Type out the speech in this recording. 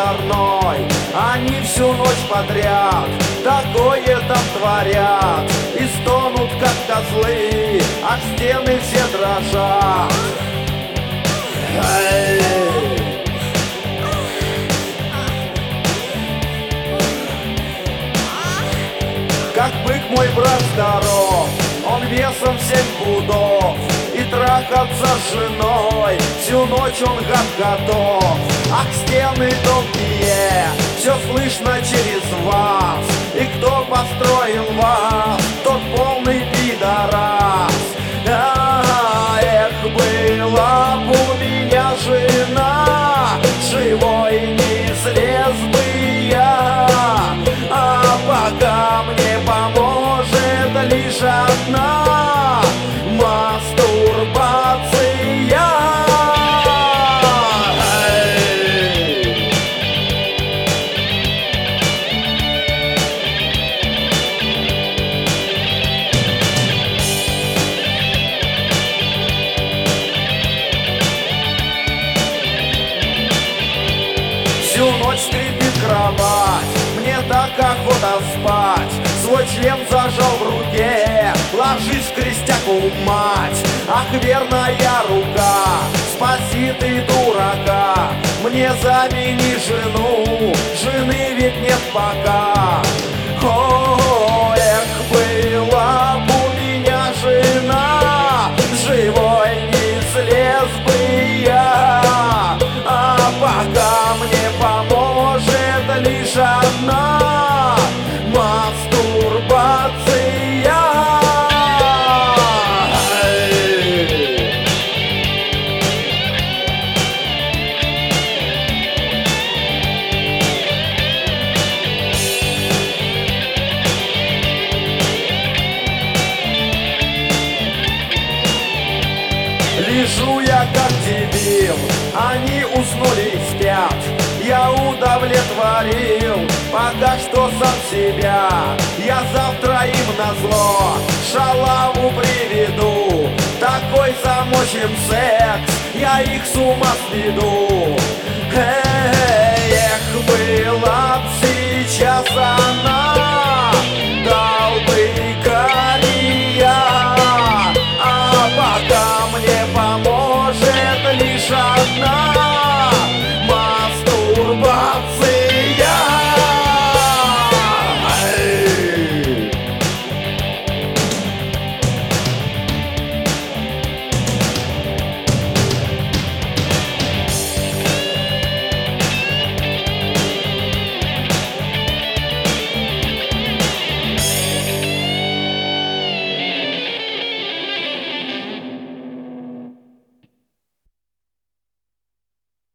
озорной. Они всю ночь подряд такое там творят и стонут, как козлы, а стены все дрожат. Как бык мой брат здоров, он весом 7 пудов, и трахаться с женой всю ночь он готов. Ах, стены тонкие, все слышно через вас, и кто построил вас, тот полный пидорас. Эх, была б у меня жена, живой не слез бы я, а пока мне поможет лишь одна мастурбация. Всю ночь скрипит кровать, мне так охота спать. Свой член зажал в руке, ложись, крестяку, мать. Ах, верная рука, спаси ты дурака, мне замени жену, жены ведь нет пока. О, эх, была б у меня жена, живой не слез бы я, а пока мне поможет лишь одна мастурбация. Лежу я как дебил, они уснули и спят. Я удовлетворил пока что сам себя. Я завтра им назло шалаву приведу, такой замочим секс, я их с ума сведу. Эх, была б сейчас она